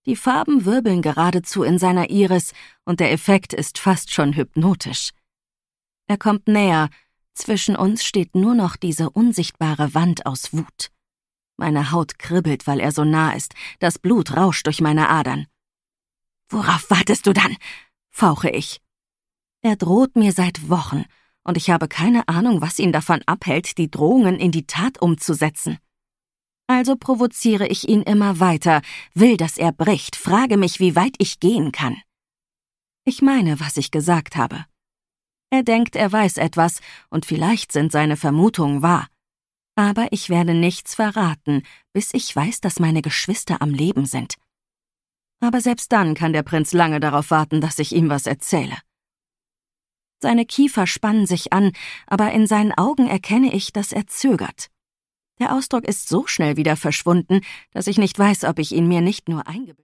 Die Farben wirbeln geradezu in seiner Iris und der Effekt ist fast schon hypnotisch. Er kommt näher, zwischen uns steht nur noch diese unsichtbare Wand aus Wut. Meine Haut kribbelt, weil er so nah ist, das Blut rauscht durch meine Adern. »Worauf wartest du dann?« fauche ich. Er droht mir seit Wochen, und ich habe keine Ahnung, was ihn davon abhält, die Drohungen in die Tat umzusetzen. Also provoziere ich ihn immer weiter, will, dass er bricht, frage mich, wie weit ich gehen kann. Ich meine, was ich gesagt habe. Er denkt, er weiß etwas, und vielleicht sind seine Vermutungen wahr. Aber ich werde nichts verraten, bis ich weiß, dass meine Geschwister am Leben sind. Aber selbst dann kann der Prinz lange darauf warten, dass ich ihm was erzähle. Seine Kiefer spannen sich an, aber in seinen Augen erkenne ich, dass er zögert. Der Ausdruck ist so schnell wieder verschwunden, dass ich nicht weiß, ob ich ihn mir nicht nur eingebildet habe.